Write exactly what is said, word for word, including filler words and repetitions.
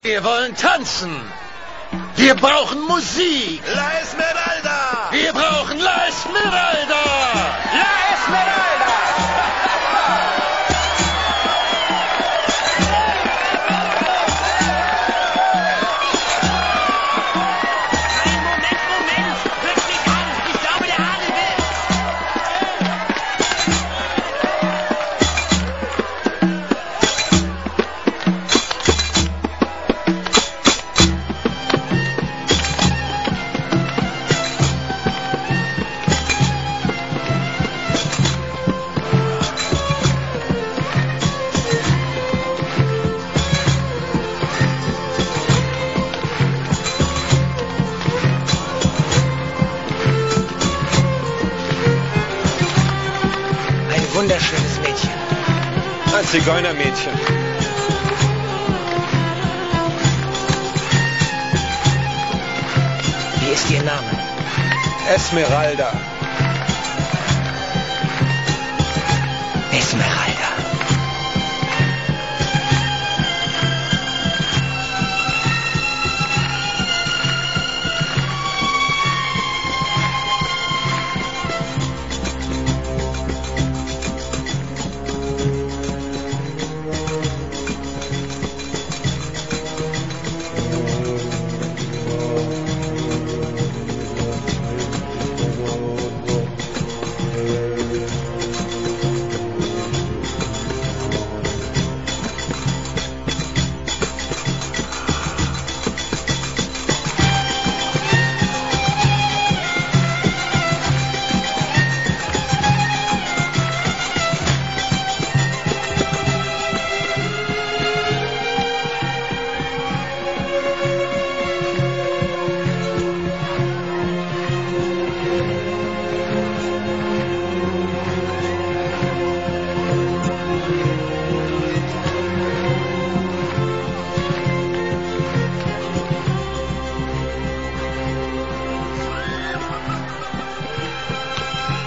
Wir wollen tanzen. Wir brauchen Musik. La Esmeralda. Wir brauchen La Esmeralda. La Esmeralda. Nein, Moment, Moment. Rück dich an. Ich glaube, der Adel will. Ein wunderschönes Mädchen. Ein Zigeunermädchen. Wie ist Ihr Name? Esmeralda. Esmeralda.